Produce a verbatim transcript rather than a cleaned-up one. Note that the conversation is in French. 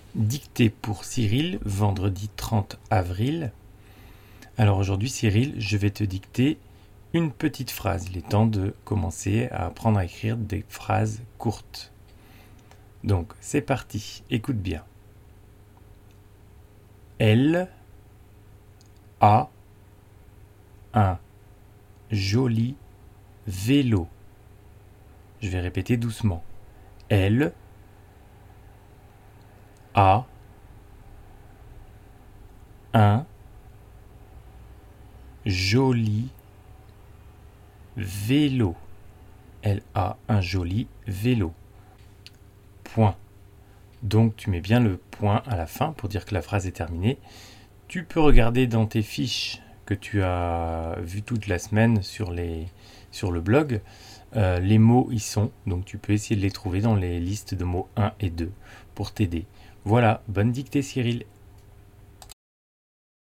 Dictée pour Cyril, vendredi trente avril. Alors aujourd'hui Cyril, je vais te dicter une petite phrase. Il est temps de commencer à apprendre à écrire des phrases courtes. Donc c'est parti, écoute bien. Elle a un joli vélo. Je vais répéter doucement. Elle a un joli vélo. Elle a un joli vélo. Point. Donc tu mets bien le point à la fin pour dire que la phrase est terminée. Tu peux regarder dans tes fiches que tu as vues toute la semaine sur, les, sur le blog. Euh, les mots y sont, donc tu peux essayer de les trouver dans les listes de mots un et deux pour t'aider. Voilà, bonne dictée Cyril.